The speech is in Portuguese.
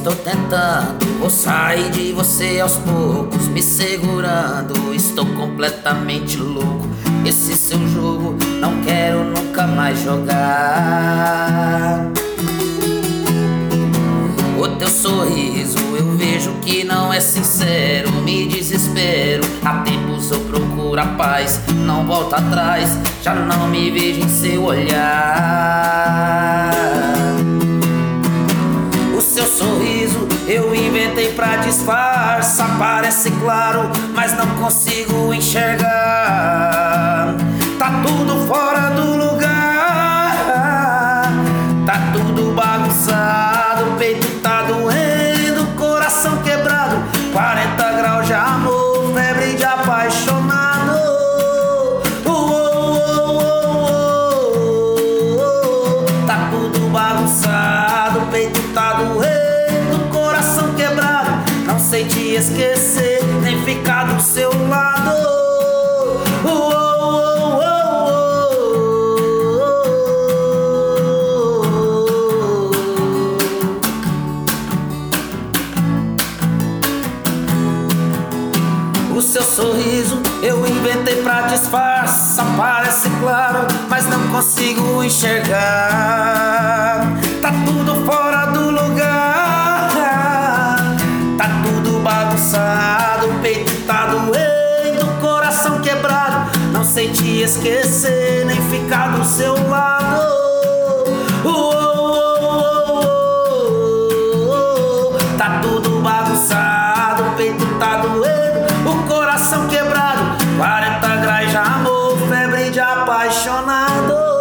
Estou tentando, vou sair de você aos poucos, me segurando, estou completamente louco. Esse seu jogo não quero nunca mais jogar. O teu sorriso eu vejo que não é sincero, me desespero. Há tempos eu procuro a paz, não volto atrás, já não me vejo em seu olhar. O seu sorriso eu inventei pra disfarçar, parece claro, mas não consigo enxergar. Tá tudo fora do lugar, tá tudo bagunçado, o peito tá doendo, coração quebrado, 40 graus de amor, febre de apaixonado. Tá tudo bagunçado, o peito tá doendo, coração quebrado, não sei te esquecer, nem ficar do seu lado. O seu sorriso eu inventei pra disfarçar, parece claro, mas não consigo enxergar. Tá tudo fora do lugar, tá tudo bagunçado, o peito tá doendo, coração quebrado, não sei te esquecer, nem ficar do seu lado. Tá tudo bagunçado, o peito tá doendo, o coração quebrado, 40 graus de amor, febre de apaixonado.